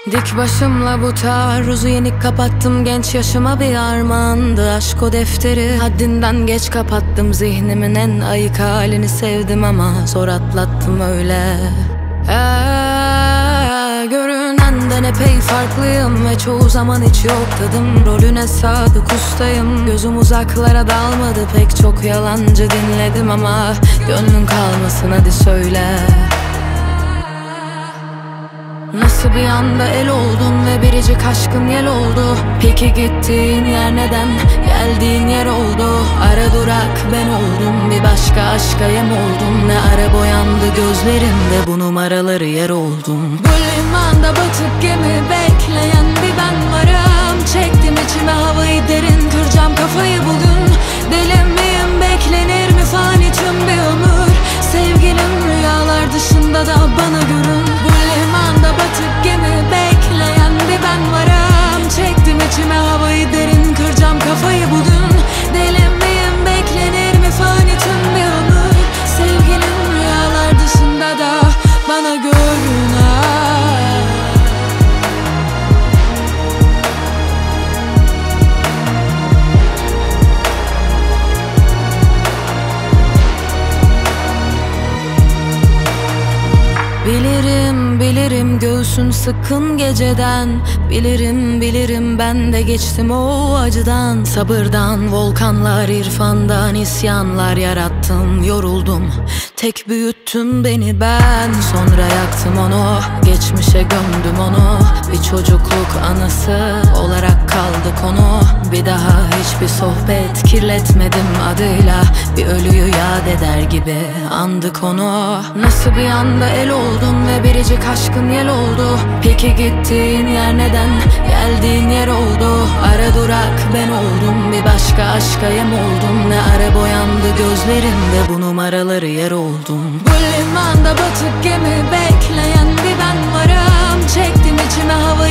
Dik başımla bu taarruzu yenik kapattım. Genç yaşıma bir armağandı aşk o defteri. Haddinden geç kapattım, zihnimin en ayık halini sevdim ama zor atlattım öyle. Görünenden epey farklıyım ve çoğu zaman hiç yok tadım. Rolüne sadık ustayım, gözüm uzaklara dalmadı. Pek çok yalancı dinledim ama gönlün kalmasın hadi söyle. Nasıl bir anda el oldun ve biricik aşkım yel oldu. Peki gittiğin yer neden geldiğin yer oldu. Ara durak ben oldum, bir başka aşka yem oldum. Ne ara boyandı gözlerimde, bu numaraları yer oldum. Bu limanda batık gemi bekleyen bir ben varım. Çektim içime havayı derin, kıracağım kafayı bugün. Deli miyim, beklenir mi fani tüm bir ömür. Sevgilim rüyalar dışında da bana görün. Bu limanda batık gemi bekleyen bir ben varım. Çektim içime havayı derin, kıracağım kafayı bugün. Deli miyim, beklenir mi fani tüm bir ömür. Sevgilim rüyalar dışında da bana görün. Bilirim, bilirim göğsün sıkın geceden. Bilirim, bilirim ben de geçtim o acıdan. Sabırdan, volkanlar, irfandan isyanlar yarattım. Yoruldum, tek büyüttüm beni ben. Sonra yaktım onu, geçmişe gömdüm onu. Bir çocukluk anısı olarak kaldı konu. Bir daha hiçbir sohbet kirletmedim adıyla. Bir ölüyü yad eder gibi andık onu. Nasıl bir anda el oldun ve biricik aşkın yel oldu. Peki gittiğin yer neden geldiğin yer oldu. Ara durak ben oldum, bir başka aşka yem oldum. Ne ara boyandı gözlerimde, bu numaraları yer oldum. Bu limanda batık gemi bekleyen bir ben varım. Çektim içime havayı